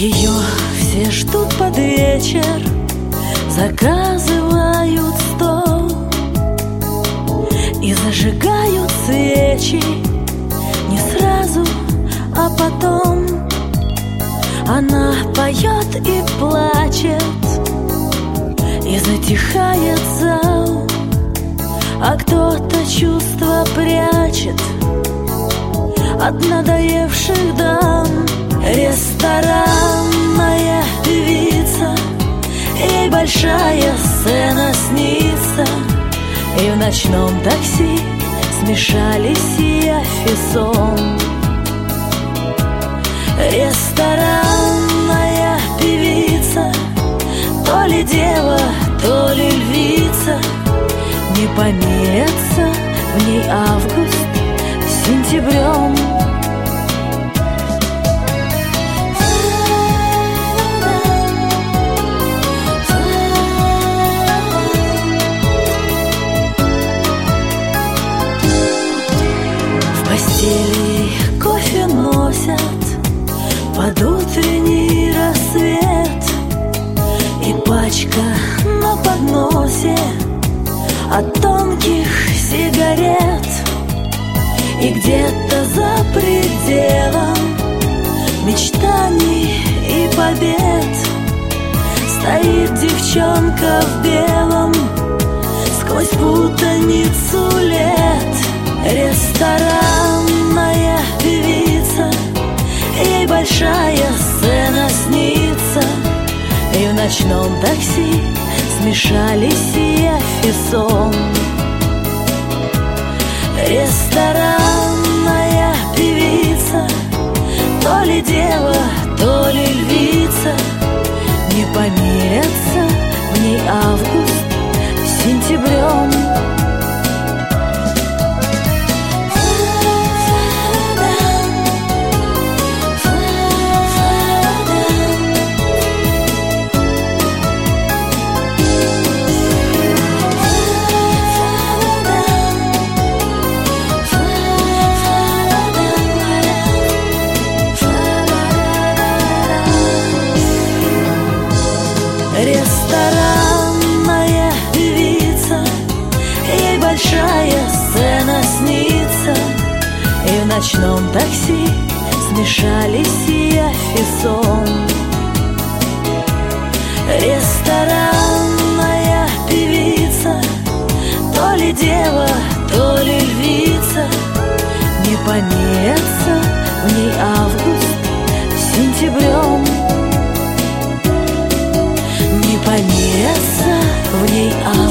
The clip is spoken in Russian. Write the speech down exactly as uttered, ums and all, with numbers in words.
Ее все ждут под вечер, заказывают стол и зажигают свечи. Не сразу, а потом она поет и плачет, и затихает зал, а кто-то чувства прячет от надоевших дам. Ресторанная певица, ей большая сцена снится, и в ночном такси смешались явь и сон. Ресторанная певица, то ли дева, то ли львица, не помирятся в ней август с сентябрем. В постели кофе носят под утренний рассвет, и пачка на подносе от тонких сигарет. И где-то за пределом мечтаний и побед стоит девчонка в белом сквозь путаницу лет. Ресторанная певица, ей большая сцена снится, и в ночном такси смешались явь и сон. Ресторанная певица, то ли дева, то ли львица, не помирятся в ней август с сентябрем. Ресторанная певица, ей большая сцена снится, и в ночном такси смешались явь и сон. Ресторанная певица, то ли дева, то ли львица, не помирятся в ней август с сентябрем. Не помирятся в ней август